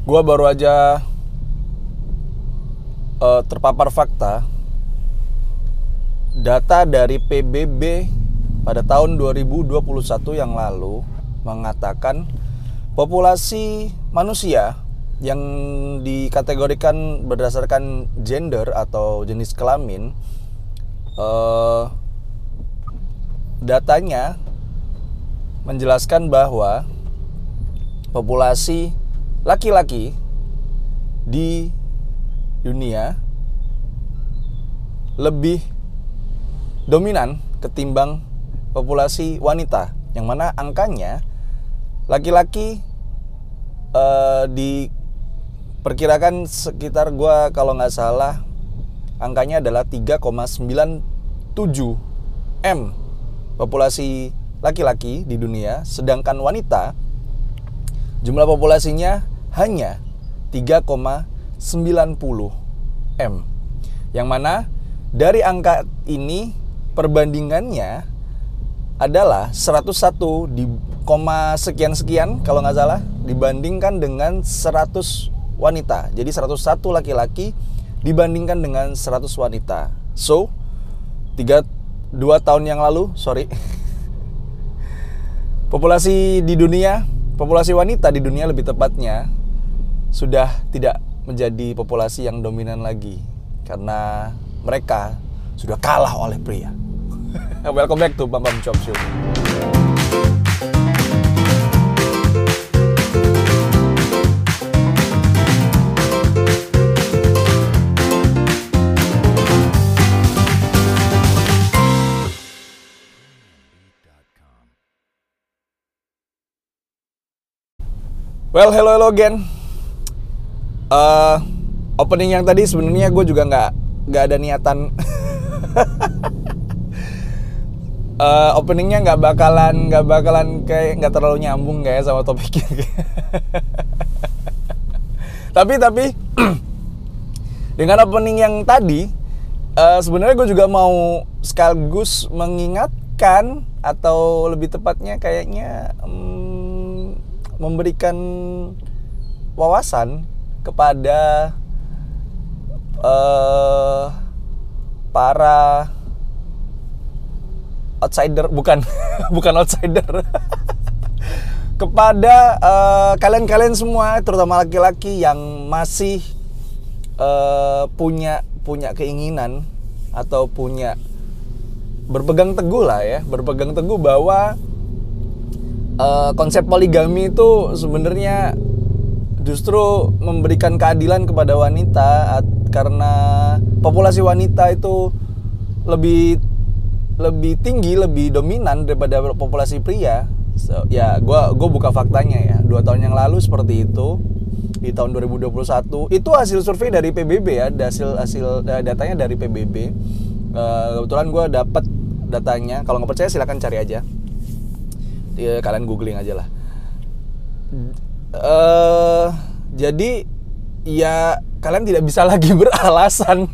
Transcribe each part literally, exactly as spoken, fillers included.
Gua baru aja uh, terpapar fakta data dari P B B pada tahun dua ribu dua puluh satu yang lalu mengatakan populasi manusia yang dikategorikan berdasarkan gender atau jenis kelamin, uh, datanya menjelaskan bahwa populasi laki-laki di dunia lebih dominan ketimbang populasi wanita, yang mana angkanya laki-laki uh, diperkirakan sekitar, gua kalau nggak salah angkanya adalah tiga koma sembilan tujuh M populasi laki-laki di dunia, sedangkan wanita jumlah populasinya hanya tiga koma sembilan nol M. Yang mana dari angka ini perbandingannya adalah seratus satu di koma sekian-sekian kalau nggak salah dibandingkan dengan seratus wanita. Jadi seratus satu laki-laki dibandingkan dengan seratus wanita. So, tiga, dua tahun yang lalu, sorry, populasi di dunia, populasi wanita di dunia lebih tepatnya, sudah tidak menjadi populasi yang dominan lagi karena mereka sudah kalah oleh pria. Welcome back to Bam Bam Chop Show. Well, hello hello again. Uh, opening yang tadi sebenarnya gue juga nggak nggak ada niatan. uh, openingnya nggak bakalan nggak bakalan kayak nggak terlalu nyambung kayak sama topiknya. tapi tapi dengan opening yang tadi, uh, sebenarnya gue juga mau sekaligus mengingatkan atau lebih tepatnya kayaknya um, memberikan wawasan kepada uh, para outsider, bukan bukan outsider, kepada uh, kalian-kalian semua, terutama laki-laki yang masih uh, punya punya keinginan atau punya berpegang teguh lah ya, berpegang teguh bahwa uh, konsep poligami itu sebenarnya justru memberikan keadilan kepada wanita, karena populasi wanita itu lebih lebih tinggi, lebih dominan daripada populasi pria. So, ya, gua gua buka faktanya ya. Dua tahun yang lalu seperti itu. Di tahun dua ribu dua puluh satu itu hasil survei dari P B B ya, hasil hasil datanya dari P B B. Uh, kebetulan gua dapat datanya. Kalau nggak percaya silakan cari aja. Ya, kalian googling aja lah. Uh, jadi ya kalian tidak bisa lagi beralasan,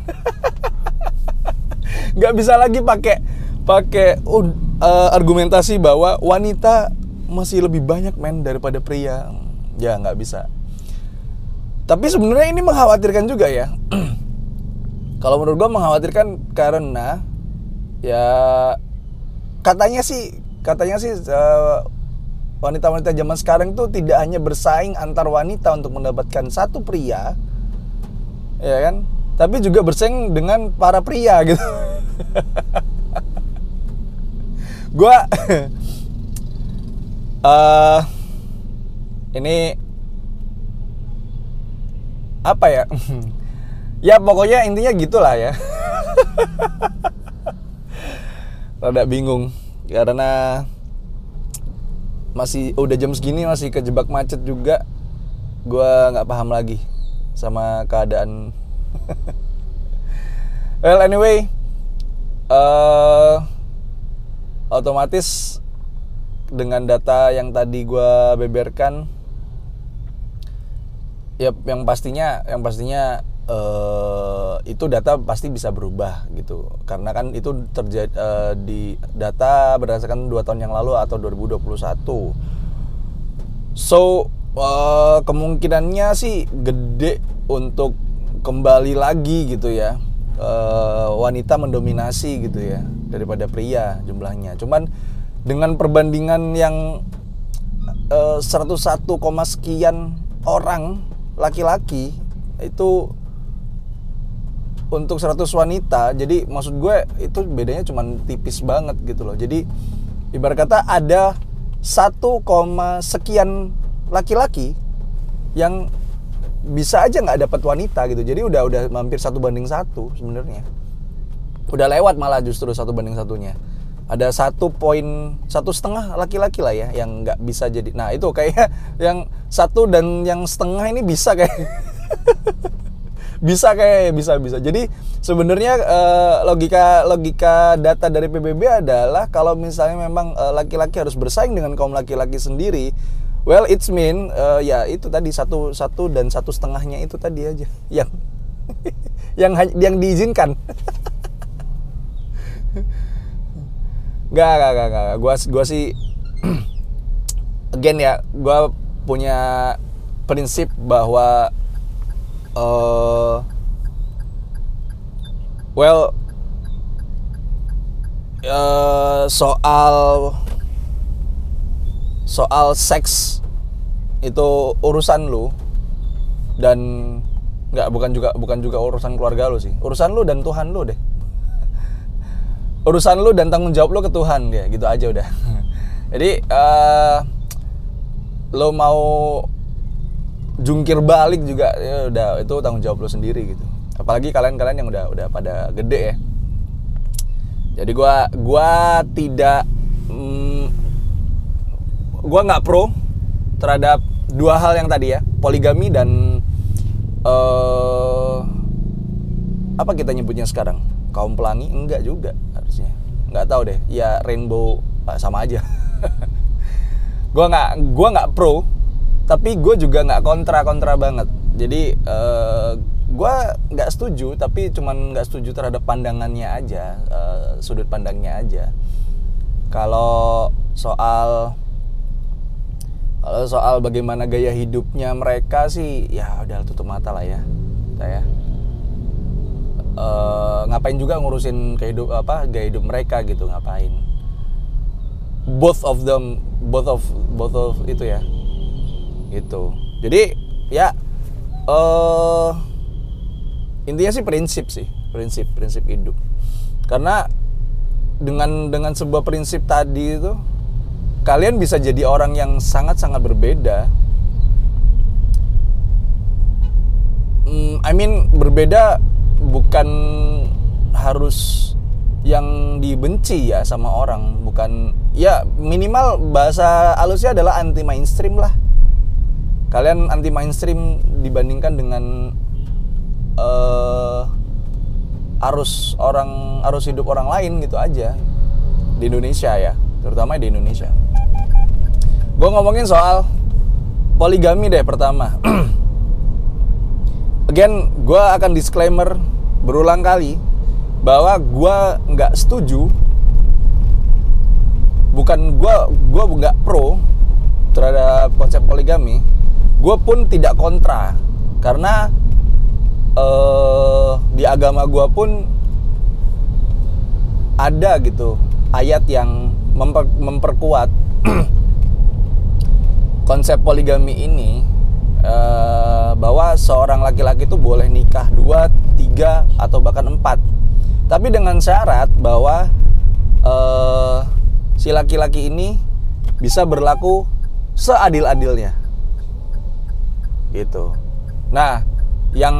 nggak bisa lagi pakai pakai uh, argumentasi bahwa wanita masih lebih banyak men daripada pria. Ya nggak bisa. Tapi sebenarnya ini mengkhawatirkan juga ya. Kalau menurut gua mengkhawatirkan karena ya katanya sih katanya sih uh, wanita-wanita zaman sekarang tuh tidak hanya bersaing antar wanita untuk mendapatkan satu pria, ya kan? Tapi juga bersaing dengan para pria gitu. Gua uh, ini apa ya? Ya pokoknya intinya gitulah ya. Rada bingung karena masih udah jam segini masih kejebak macet juga. Gua nggak paham lagi sama keadaan. Well anyway, uh, otomatis dengan data yang tadi gua beberkan, ya yang pastinya yang pastinya uh, itu data pasti bisa berubah gitu, karena kan itu terjadi uh, di data berdasarkan dua tahun yang lalu atau dua ribu dua puluh satu. So uh, kemungkinannya sih gede untuk kembali lagi gitu ya, uh, wanita mendominasi gitu ya daripada pria jumlahnya. Cuman dengan perbandingan yang uh, seratus satu, sekian orang laki-laki itu untuk seratus wanita, jadi maksud gue itu bedanya cuman tipis banget gitu loh. Jadi ibarat kata ada satu, sekian laki-laki yang bisa aja nggak dapat wanita gitu. Jadi udah udah hampir satu banding satu sebenarnya. Udah lewat malah justru satu banding satunya. Ada satu poin satu setengah laki-laki lah ya yang nggak bisa jadi. Nah itu kayak yang satu dan yang setengah ini bisa kayak bisa kayak bisa bisa. Jadi sebenarnya uh, logika logika data dari P B B adalah kalau misalnya memang uh, laki-laki harus bersaing dengan kaum laki-laki sendiri, well it's mean uh, ya itu tadi satu satu dan satu setengahnya itu tadi aja yang yang yang diizinkan. Gak gak gak gak. Gua gua sih again ya, gua punya prinsip bahwa Uh, well uh, soal soal seks itu urusan lu dan nggak bukan juga bukan juga urusan keluarga lu sih, urusan lu dan Tuhan lu deh. Urusan lu dan tanggung jawab lu ke Tuhan ya, gitu aja udah. Jadi uh, lo mau jungkir balik juga ya udah itu tanggung jawab lo sendiri gitu. Apalagi kalian-kalian yang udah udah pada gede ya. Jadi gua gua tidak mm, gua nggak pro terhadap dua hal yang tadi ya, poligami dan uh, apa kita nyebutnya sekarang, kaum pelangi. Enggak juga harusnya, nggak tahu deh ya, rainbow sama aja. Gua nggak gua nggak pro, tapi gue juga nggak kontra-kontra banget. Jadi uh, gue nggak setuju, tapi cuman nggak setuju terhadap pandangannya aja, uh, sudut pandangnya aja. Kalau soal kalau soal bagaimana gaya hidupnya mereka sih, ya udah tutup mata lah ya, kita ya. Uh, ngapain juga ngurusin kehidup apa gaya hidup mereka gitu, ngapain? Both of them, both of both of itu ya. Gitu. Jadi ya uh, intinya sih prinsip sih, prinsip prinsip hidup. Karena dengan dengan sebuah prinsip tadi itu kalian bisa jadi orang yang sangat-sangat berbeda. Hmm, I mean berbeda bukan harus yang dibenci ya sama orang, bukan ya, minimal bahasa halusnya adalah anti mainstream lah. Kalian anti mainstream dibandingkan dengan uh, arus orang arus hidup orang lain gitu aja di Indonesia ya, terutama di Indonesia. Gue ngomongin soal poligami deh pertama. Again, gue akan disclaimer berulang kali bahwa gue nggak setuju, bukan gue gue nggak pro terhadap konsep poligami. Gue pun tidak kontra, karena uh, di agama gue pun ada gitu ayat yang memper, memperkuat konsep poligami ini, uh, bahwa seorang laki-laki itu boleh nikah dua, tiga, atau bahkan empat, tapi dengan syarat bahwa uh, si laki-laki ini bisa berlaku seadil-adilnya. Gitu. Nah, yang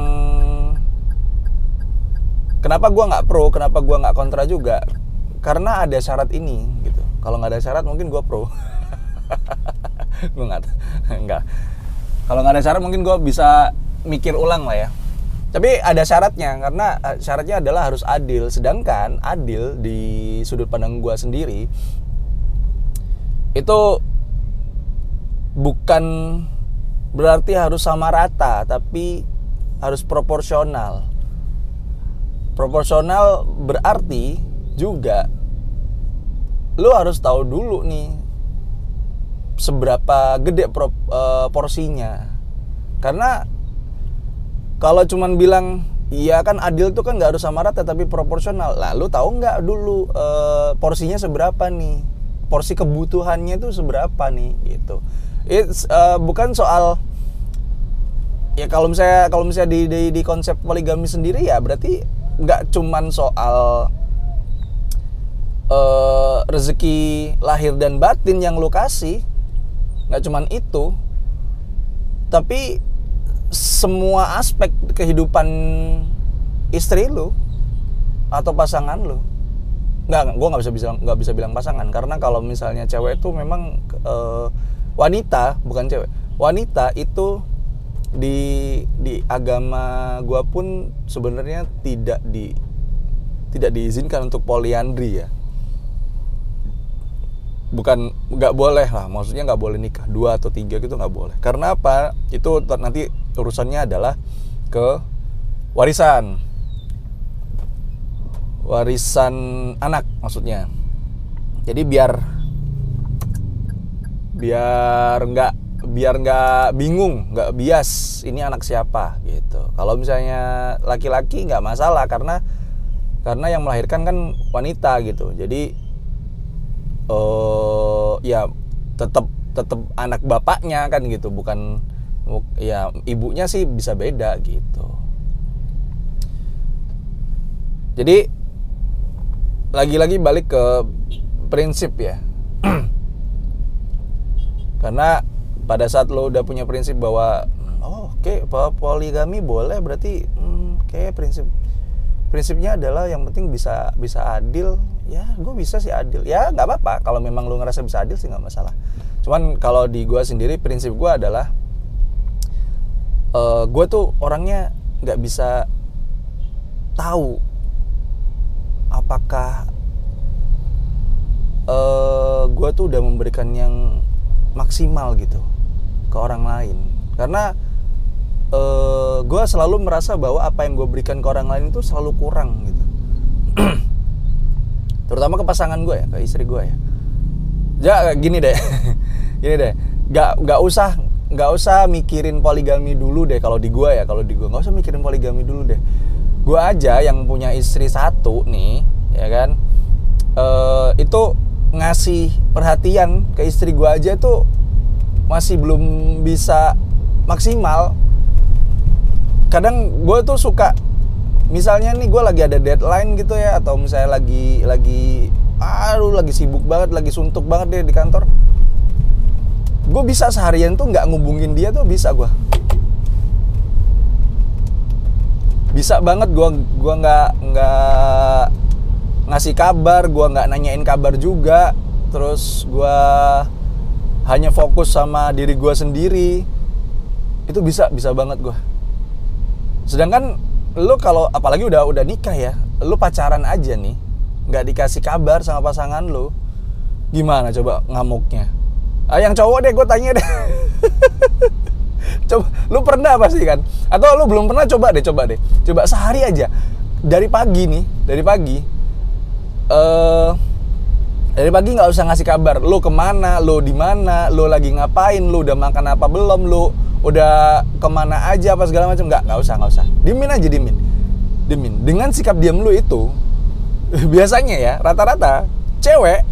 kenapa gue nggak pro, kenapa gue nggak kontra juga, karena ada syarat ini gitu. Kalau nggak ada syarat mungkin gue pro. Gue nggak, nggak. Kalau nggak ada syarat mungkin gue bisa mikir ulang lah ya. Tapi ada syaratnya, karena syaratnya adalah harus adil. Sedangkan adil di sudut pandang gue sendiri itu bukan berarti harus sama rata, tapi harus proporsional. Proporsional berarti juga lu harus tahu dulu nih seberapa gede pro, uh, porsinya. Karena kalau cuman bilang iya kan adil tuh kan nggak harus sama rata tapi proporsional. Lalu tahu nggak dulu uh, porsinya seberapa nih? Porsi kebutuhannya tuh seberapa nih gitu. It's uh, bukan soal ya kalau misalnya kalau misalnya di, di di konsep poligami sendiri ya berarti nggak cuman soal uh, rezeki lahir dan batin yang lo kasih, nggak cuman itu, tapi semua aspek kehidupan istri lo atau pasangan lo. Nggak, gue nggak bisa bilang nggak bisa bilang pasangan karena kalau misalnya cewek itu memang uh, wanita bukan cewek, wanita itu di di agama gue pun sebenarnya tidak di tidak diizinkan untuk poliandri ya. Bukan nggak boleh lah, maksudnya nggak boleh nikah dua atau tiga gitu nggak boleh. Karena apa? Itu nanti urusannya adalah ke warisan, warisan anak maksudnya. Jadi biar biar nggak biar nggak bingung, nggak bias ini anak siapa gitu. Kalau misalnya laki-laki nggak masalah karena karena yang melahirkan kan wanita gitu. Jadi Uh, ya tetap tetap anak bapaknya kan gitu, bukan ya ibunya sih bisa beda gitu. Jadi lagi-lagi balik ke prinsip ya. Karena pada saat lo udah punya prinsip bahwa oh oke okay, poligami boleh, berarti hmm, kayak prinsip prinsipnya adalah yang penting bisa bisa adil. Ya gue bisa sih adil, ya nggak apa-apa kalau memang lu ngerasa bisa adil sih nggak masalah. Cuman kalau di gue sendiri prinsip gue adalah uh, gue tuh orangnya nggak bisa tahu apakah uh, gue tuh udah memberikan yang maksimal gitu ke orang lain. Karena uh, gue selalu merasa bahwa apa yang gue berikan ke orang lain itu selalu kurang gitu. Terutama ke pasangan gue ya, ke istri gue ya. Ya gini deh, gini deh, nggak nggak usah nggak usah mikirin poligami dulu deh kalau di gue ya, kalau di gue nggak usah mikirin poligami dulu deh. Gue aja yang punya istri satu nih, ya kan, e, itu ngasih perhatian ke istri gue aja tuh masih belum bisa maksimal. Kadang gue tuh suka misalnya nih gue lagi ada deadline gitu ya, atau misalnya lagi lagi aduh lagi sibuk banget, lagi suntuk banget deh di kantor, gue bisa seharian tuh nggak ngubungin dia tuh bisa gue bisa banget gue gue nggak nggak ngasih kabar, gue nggak nanyain kabar juga, terus gue hanya fokus sama diri gue sendiri, itu bisa bisa banget gue. Sedangkan lu kalau apalagi udah udah nikah ya, lu pacaran aja nih, nggak dikasih kabar sama pasangan lu, gimana coba ngamuknya? Ah, yang cowok deh, gue tanya deh. Coba, lu pernah pasti kan? Atau lu belum pernah? Coba deh, coba deh, coba sehari aja, dari pagi nih, dari pagi, uh, dari pagi nggak usah ngasih kabar, lu kemana, lu di mana, lu lagi ngapain, lu udah makan apa belum, lu udah kemana aja apa segala macam, nggak nggak usah nggak usah dimin aja dimin dimin dengan sikap diam lu itu biasanya ya rata-rata cewek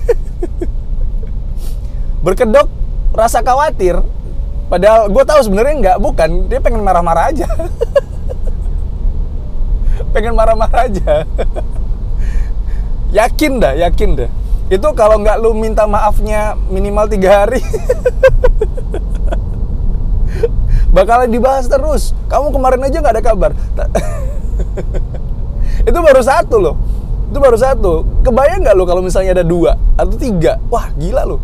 berkedok rasa khawatir, padahal gue tahu sebenarnya nggak, bukan, dia pengen marah-marah aja. Pengen marah-marah aja. Yakin dah yakin dah itu kalau nggak lu minta maafnya minimal tiga hari bakalan dibahas terus. Kamu kemarin aja nggak ada kabar. Itu baru satu loh. Itu baru satu. Kebayang nggak lo kalau misalnya ada dua atau tiga? Wah gila lo.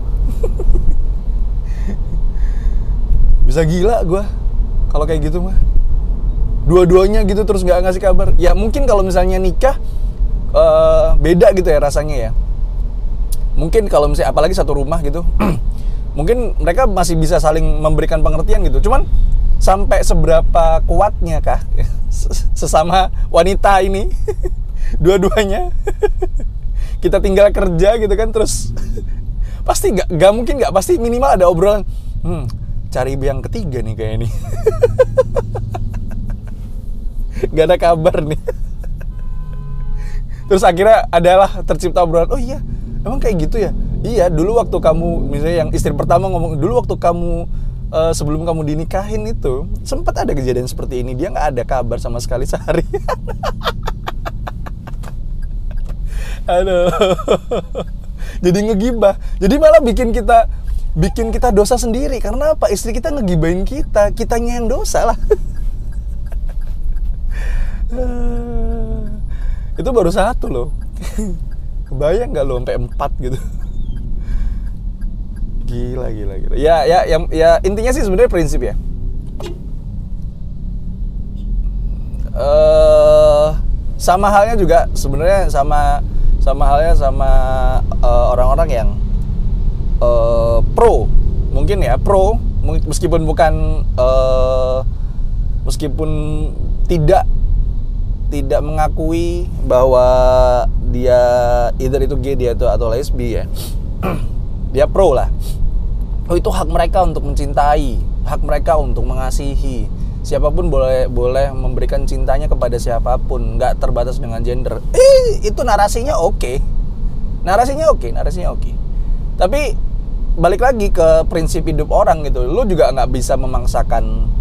Bisa gila gue kalau kayak gitu mah. Dua-duanya gitu terus nggak ngasih kabar. Ya mungkin kalau misalnya nikah uh, beda gitu ya rasanya ya. Mungkin kalau misalnya apalagi satu rumah gitu. Mungkin mereka masih bisa saling memberikan pengertian gitu. Cuman sampai seberapa kuatnya kah sesama wanita ini dua-duanya kita tinggal kerja gitu kan, terus Pasti gak, gak mungkin gak, pasti minimal ada obrolan, hmm, cari yang ketiga nih kayak ini. Gak ada kabar nih. Terus akhirnya adalah tercipta obrolan, oh iya, emang kayak gitu ya? Iya, dulu waktu kamu, misalnya yang istri pertama ngomong, dulu waktu kamu, uh, sebelum kamu dinikahin itu, sempat ada kejadian seperti ini, dia gak ada kabar sama sekali sehari. Aduh. Jadi ngegibah, jadi malah bikin kita bikin kita dosa sendiri. Karena apa? Istri kita ngegibahin kita, kitanya yang dosa lah. Itu baru satu loh. Kebayang nggak lo sampai empat gitu? Gila, gila, gila. Ya, ya, ya, ya intinya sih sebenarnya prinsip ya. Uh, sama halnya juga sebenarnya sama sama halnya sama uh, orang-orang yang uh, pro, mungkin ya pro, meskipun bukan uh, meskipun tidak tidak mengakui bahwa dia either itu gay dia itu atau lesbi ya. Dia pro lah. Oh, itu hak mereka untuk mencintai, hak mereka untuk mengasihi. Siapapun boleh boleh memberikan cintanya kepada siapapun, nggak terbatas dengan gender. Eh, itu narasinya oke, okay. narasinya oke, okay. narasinya oke. Okay. Tapi balik lagi ke prinsip hidup orang gitu, lo juga nggak bisa memaksakan,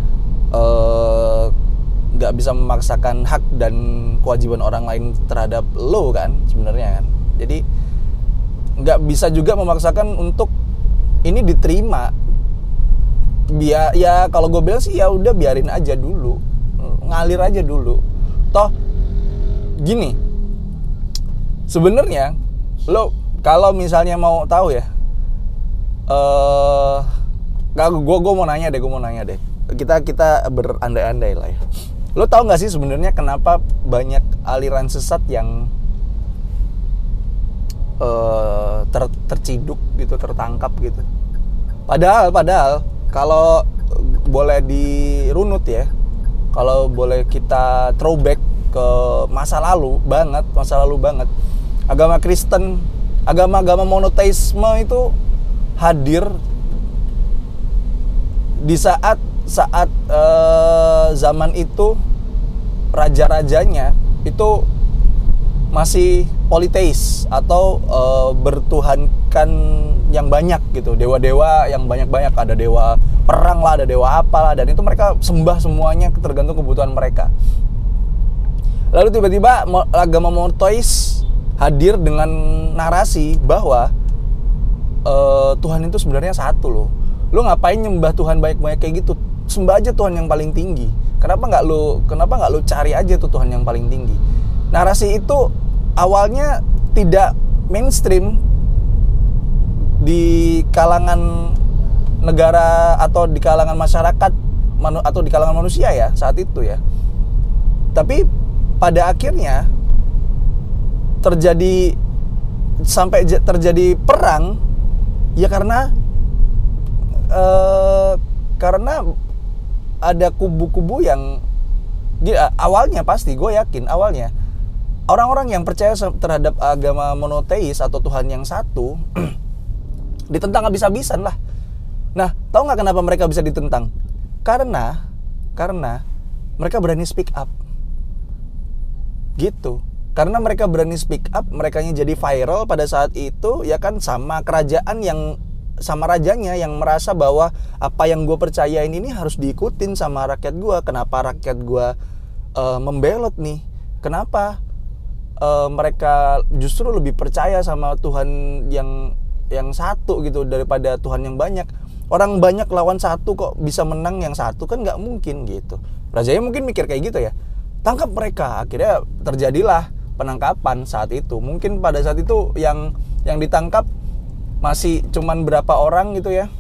nggak uh, bisa memaksakan hak dan kewajiban orang lain terhadap lo kan, sebenarnya kan. Jadi nggak bisa juga memaksakan untuk ini diterima. Biar ya kalau gue bilang sih ya udah biarin aja dulu, ngalir aja dulu. Toh gini, sebenarnya lo kalau misalnya mau tahu ya, eh uh, gue gue mau nanya deh, gue mau nanya deh. Kita kita berandai-andai lah ya. Lo tahu nggak sih sebenarnya kenapa banyak aliran sesat yang uh, ter, terciduk gitu, tertangkap gitu? Padahal padahal kalau boleh dirunut ya, kalau boleh kita throwback ke masa lalu banget, masa lalu banget, agama Kristen, agama-agama monoteisme itu hadir di saat saat eh, zaman itu raja-rajanya itu masih politeis atau uh, bertuhankan yang banyak gitu, dewa-dewa yang banyak-banyak, ada dewa perang lah, ada dewa apalah, dan itu mereka sembah semuanya tergantung kebutuhan mereka. Lalu tiba-tiba agama monoteis hadir dengan narasi bahwa uh, Tuhan itu sebenarnya satu loh. Lo ngapain nyembah Tuhan banyak-banyak kayak gitu? Sembah aja Tuhan yang paling tinggi. Kenapa nggak lo kenapa nggak lo cari aja tuh Tuhan yang paling tinggi? Narasi itu awalnya tidak mainstream di kalangan negara atau di kalangan masyarakat atau di kalangan manusia ya saat itu ya. Tapi pada akhirnya terjadi sampai terjadi perang ya karena eh, karena ada kubu-kubu yang awalnya pasti gue yakin awalnya orang-orang yang percaya terhadap agama monoteis atau Tuhan yang satu ditentang habis-habisan lah. Nah, tahu nggak kenapa mereka bisa ditentang? Karena, karena mereka berani speak up. Gitu. Karena mereka berani speak up, merekanya jadi viral pada saat itu, ya kan, sama kerajaan yang, sama rajanya yang merasa bahwa apa yang gue percayain ini harus diikutin sama rakyat gue. Kenapa rakyat gue uh, membelot nih? Kenapa? Uh, mereka justru lebih percaya sama Tuhan yang yang satu gitu daripada Tuhan yang banyak. Orang banyak lawan satu kok bisa menang yang satu, kan nggak mungkin gitu. Rajanya mungkin mikir kayak gitu ya. Tangkap mereka. Akhirnya terjadilah penangkapan saat itu. Mungkin pada saat itu yang yang ditangkap masih cuman berapa orang gitu ya.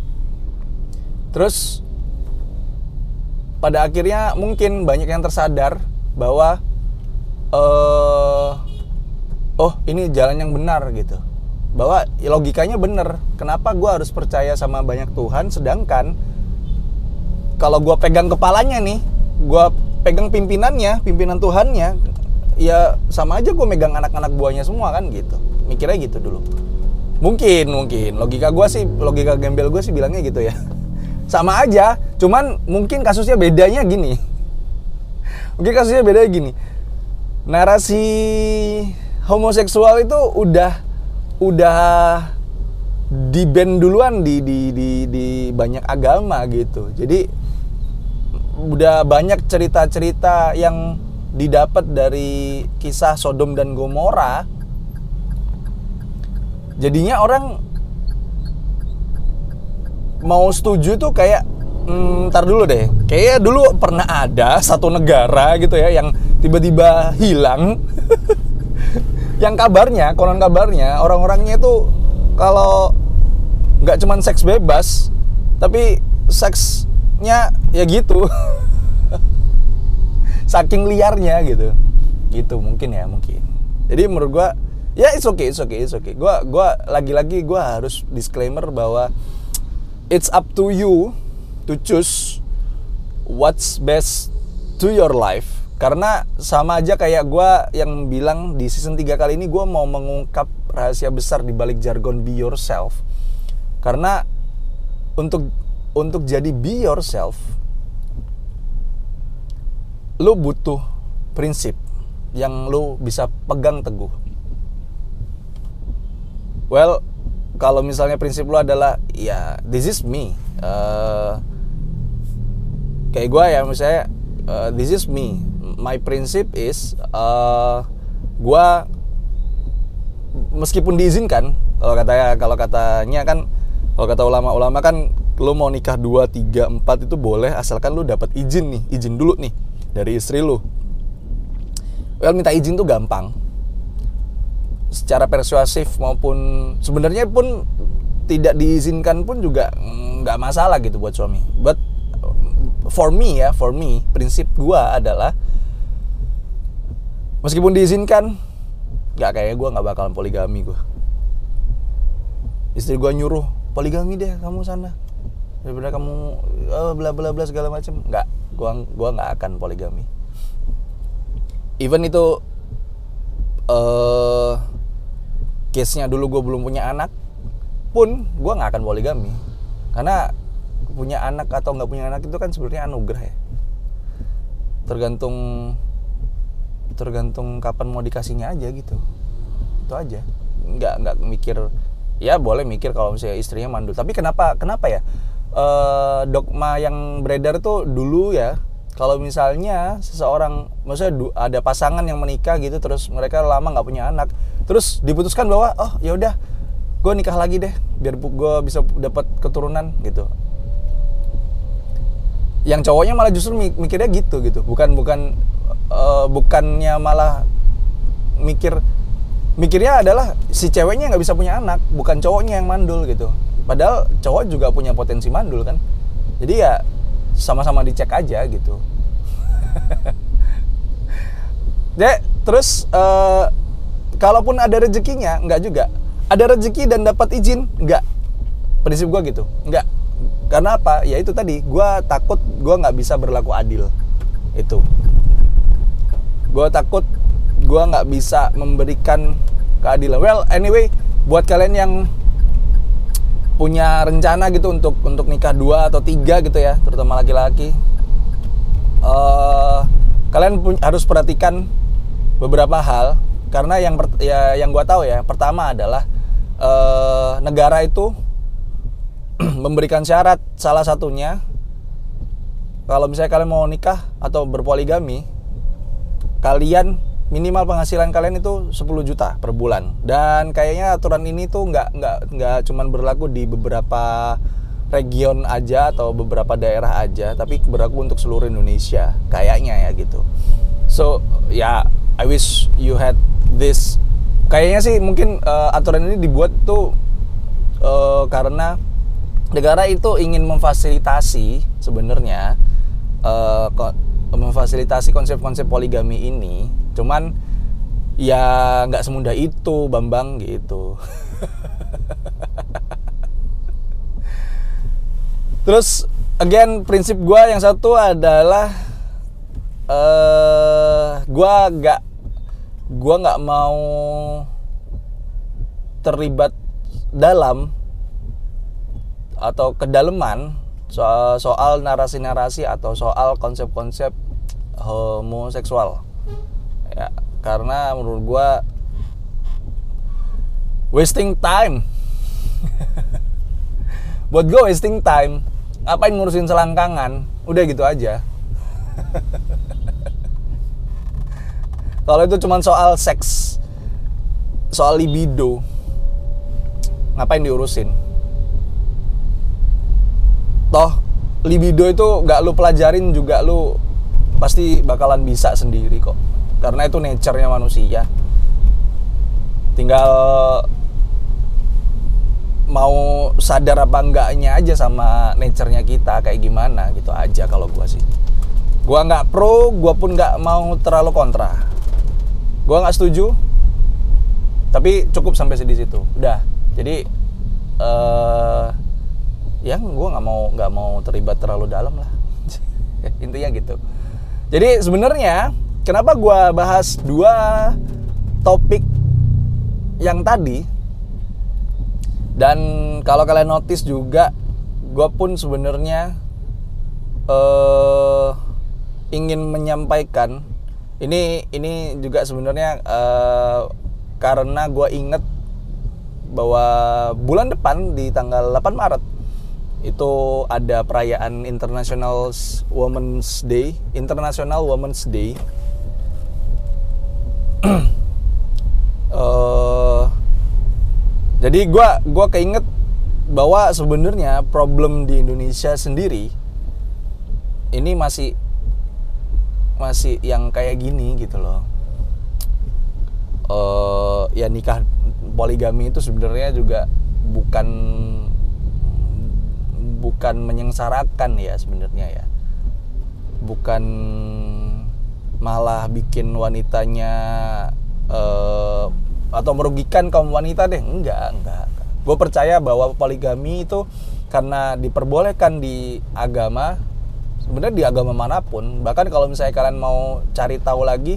Terus pada akhirnya mungkin banyak yang tersadar bahwa Uh, oh ini jalan yang benar gitu, bahwa logikanya bener. Kenapa gue harus percaya sama banyak Tuhan, sedangkan kalau gue pegang kepalanya nih, gue pegang pimpinannya, pimpinan Tuhannya, ya sama aja gue megang anak-anak buahnya semua kan gitu. Mikirnya gitu dulu. Mungkin, mungkin. Logika gue sih, logika gembel gue sih bilangnya gitu ya. Sama aja, cuman mungkin kasusnya bedanya gini. Mungkin kasusnya bedanya gini. Narasi homoseksual itu udah udah di-ban duluan di, di di di banyak agama gitu. Jadi udah banyak cerita-cerita yang didapat dari kisah Sodom dan Gomora. Jadinya orang mau setuju tuh kayak hmm, ntar dulu deh. Kayaknya dulu pernah ada satu negara gitu ya yang tiba-tiba hilang. Yang kabarnya, konon kabarnya orang-orangnya itu kalau nggak cuman seks bebas, tapi seksnya ya gitu. Saking liarnya gitu. Gitu mungkin ya, mungkin. Jadi menurut gua ya it's okay, it's okay, it's okay. Gua gua lagi-lagi gua harus disclaimer bahwa it's up to you to choose what's best to your life. Karena sama aja kayak gua yang bilang di season tiga kali ini gua mau mengungkap rahasia besar di balik jargon be yourself. Karena untuk untuk jadi be yourself lu butuh prinsip yang lu bisa pegang teguh. Well, kalau misalnya prinsip lu adalah ya this is me, uh, kayak gue ya misalnya uh, this is me, my principle is uh, gue meskipun diizinkan, kalau katanya kalau katanya kan kalau kata ulama-ulama kan lu mau nikah dua, tiga, empat itu boleh asalkan lu dapat izin nih, izin dulu nih dari istri lu. Well, minta izin tuh gampang. Secara persuasif maupun sebenarnya pun tidak diizinkan pun juga nggak masalah gitu buat suami. But for me ya, for me prinsip gua adalah meskipun diizinkan, nggak kayak gua nggak bakalan poligami gua. Istri gua nyuruh poligami deh kamu sana, daripada kamu oh, bla bla bla segala macam. Nggak, gua gua nggak akan poligami. Even itu uh, case-nya dulu gue belum punya anak pun gue nggak akan poligami, karena punya anak atau nggak punya anak itu kan sebenarnya anugerah ya, tergantung tergantung kapan mau dikasihnya aja gitu, itu aja. Nggak nggak mikir, ya boleh mikir kalau misalnya istrinya mandul, tapi kenapa kenapa ya e, dogma yang beredar tuh dulu ya, kalau misalnya seseorang, maksudnya ada pasangan yang menikah gitu, terus mereka lama nggak punya anak, terus diputuskan bahwa oh ya udah, gue nikah lagi deh, biar gue bisa dapat keturunan gitu. Yang cowoknya malah justru mikirnya gitu gitu, bukan bukan uh, bukannya malah mikir mikirnya adalah si ceweknya nggak bisa punya anak, bukan cowoknya yang mandul gitu. Padahal cowok juga punya potensi mandul kan. Jadi ya sama-sama dicek aja gitu. Jadi terus uh, kalaupun ada rezekinya, enggak juga. Ada rezeki dan dapat izin, enggak. Prinsip gue gitu, enggak. Karena apa? Ya itu tadi, gue takut gue nggak bisa berlaku adil. Itu. Gue takut gue nggak bisa memberikan keadilan. Well, anyway, buat kalian yang punya rencana gitu untuk untuk nikah dua atau tiga gitu ya, terutama laki-laki, uh, kalian pun harus perhatikan beberapa hal, karena yang per, ya yang gua tahu ya, pertama adalah uh, negara itu memberikan syarat, salah satunya kalau misalnya kalian mau nikah atau berpoligami, kalian minimal penghasilan kalian itu sepuluh juta per bulan. Dan kayaknya aturan ini tuh nggak nggak nggak cuman berlaku di beberapa region aja atau beberapa daerah aja, tapi berlaku untuk seluruh Indonesia kayaknya ya gitu. So ya, yeah, I wish you had this. Kayaknya sih mungkin uh, aturan ini dibuat tuh uh, karena negara itu ingin memfasilitasi sebenarnya uh, memfasilitasi konsep-konsep poligami ini. Cuman ya nggak semudah itu, Bambang, gitu. Terus again, prinsip gue yang satu adalah uh, gue nggak gue nggak mau terlibat dalam atau kedalaman soal, soal narasi-narasi atau soal konsep-konsep homoseksual ya, karena menurut gue wasting time. Buat gue wasting time. Ngapain ngurusin selangkangan, udah gitu aja. Kalau itu cuma soal seks, soal libido, ngapain diurusin? Toh libido itu gak lu pelajarin juga lu pasti bakalan bisa sendiri kok, karena itu nature-nya manusia. Tinggal mau sadar apa enggaknya aja sama nature-nya kita kayak gimana gitu aja kalau gua sih. Gua nggak pro, gua pun nggak mau terlalu kontra. Gua nggak setuju, tapi cukup sampai di situ. Udah. Jadi uh, ya gua nggak mau nggak mau terlibat terlalu dalam lah. Intinya gitu. Jadi sebenarnya kenapa gua bahas dua topik yang tadi? Dan kalau kalian notice juga, gue pun sebenarnya uh, ingin menyampaikan ini ini juga sebenarnya uh, karena gue inget bahwa bulan depan di tanggal delapan Maret itu ada perayaan International Women's Day, International Women's Day. uh, Jadi gue gua keinget bahwa sebenarnya problem di Indonesia sendiri ini masih masih yang kayak gini gitu loh. Uh, ya nikah poligami itu sebenarnya juga bukan bukan menyengsarakan ya sebenarnya ya. Bukan malah bikin wanitanya uh, atau merugikan kaum wanita deh, enggak, enggak. Gue percaya bahwa poligami itu karena diperbolehkan di agama, sebenarnya di agama manapun. Bahkan kalau misalnya kalian mau cari tahu lagi,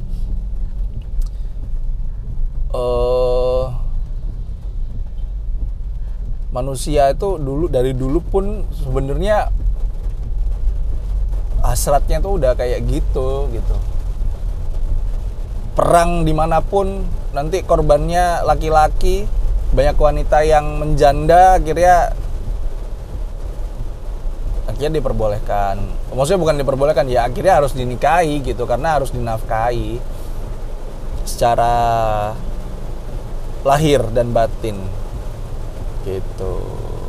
uh, manusia itu dulu dari dulu pun sebenarnya hasratnya tuh udah kayak gitu, gitu. Perang dimanapun nanti korbannya laki-laki, banyak wanita yang menjanda, akhirnya akhirnya diperbolehkan. Maksudnya bukan diperbolehkan ya, akhirnya harus dinikahi gitu karena harus dinafkahi secara lahir dan batin gitu.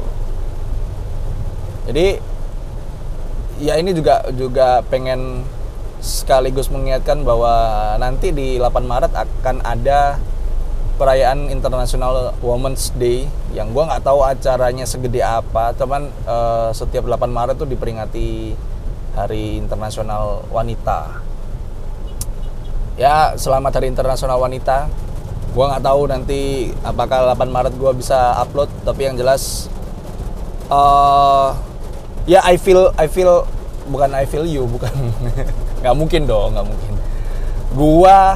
Jadi ya ini juga juga pengen sekaligus mengingatkan bahwa nanti di delapan Maret akan ada perayaan International Women's Day yang gue nggak tahu acaranya segede apa, cuman uh, setiap delapan Maret tuh diperingati Hari Internasional Wanita. Ya selamat Hari Internasional Wanita. Gue nggak tahu nanti apakah delapan Maret gue bisa upload, tapi yang jelas uh, ya I feel I feel bukan I feel you bukan nggak mungkin dong, nggak mungkin. Gua,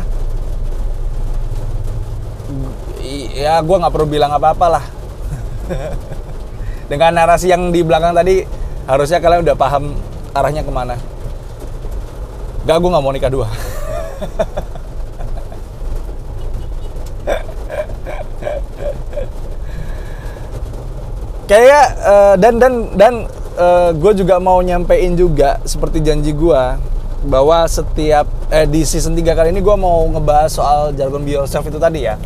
ya gua nggak perlu bilang apa-apa lah. Dengan narasi yang di belakang tadi, harusnya kalian udah paham arahnya kemana. Gak, gua nggak mau nikah dua. Kayak uh, dan dan dan uh, gue juga mau nyampein juga seperti janji gue, bahwa setiap eh, di season tiga kali ini gue mau ngebahas soal jargon be yourself itu tadi ya.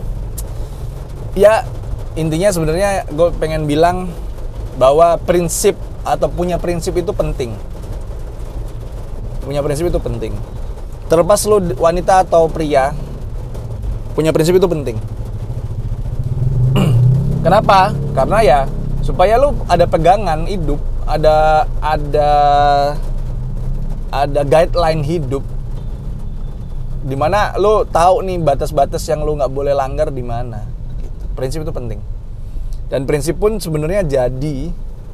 Ya intinya sebenarnya gue pengen bilang bahwa prinsip atau punya prinsip itu penting. Punya prinsip itu penting. Terlepas lu wanita atau pria, punya prinsip itu penting. Kenapa? Karena ya supaya lu ada pegangan hidup, ada ada ada guideline hidup, dimana lo tahu nih batas-batas yang lo nggak boleh langgar di mana. Gitu. Prinsip itu penting. Dan prinsip pun sebenarnya jadi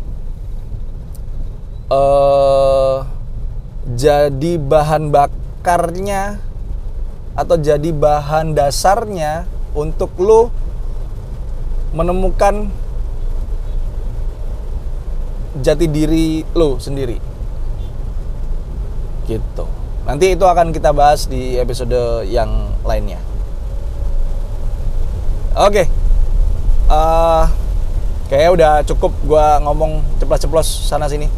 uh, jadi bahan bakarnya atau jadi bahan dasarnya untuk lo menemukan jati diri lo sendiri. Gitu. Nanti itu akan kita bahas di episode yang lainnya. Oke. Uh, kayaknya udah cukup gua ngomong ceplos-ceplos sana sini.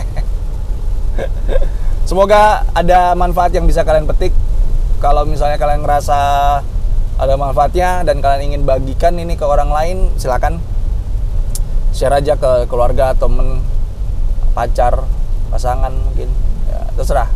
Semoga ada manfaat yang bisa kalian petik. Kalau misalnya kalian ngerasa ada manfaatnya dan kalian ingin bagikan ini ke orang lain, silakan share aja ke keluarga, temen, pacar, pasangan mungkin, ya, terserah.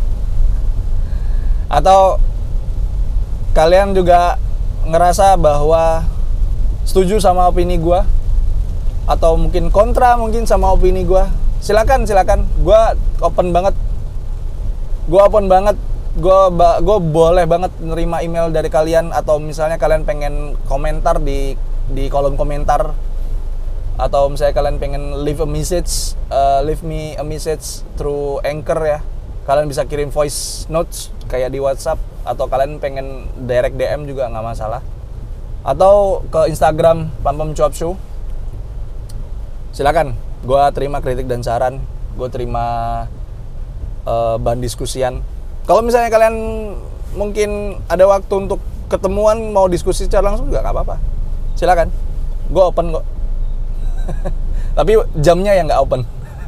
Atau kalian juga ngerasa bahwa setuju sama opini gue, atau mungkin kontra mungkin sama opini gue, silakan silakan. Gue open banget, gue open banget, gue gue boleh banget nerima email dari kalian, atau misalnya kalian pengen komentar di di kolom komentar, atau misalnya kalian pengen leave a message, uh, leave me a message through Anchor ya. Kalian bisa kirim voice notes kayak di WhatsApp, atau kalian pengen direct D M juga nggak masalah. Atau ke Instagram Pam Pam Cuap Show. Silakan, gue terima kritik dan saran, gue terima uh, bahan diskusian. Kalau misalnya kalian mungkin ada waktu untuk ketemuan, mau diskusi secara langsung juga nggak apa-apa. Silakan, gue open kok. Tapi jamnya yang nggak open.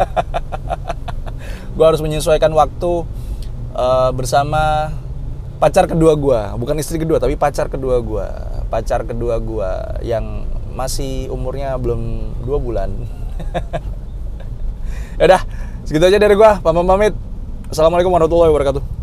Gue harus menyesuaikan waktu uh, bersama pacar kedua gue, bukan istri kedua, tapi pacar kedua gue, pacar kedua gue yang masih umurnya belum dua bulan. Yaudah, segitu aja dari gue. Pamit pamit. Assalamualaikum warahmatullahi wabarakatuh.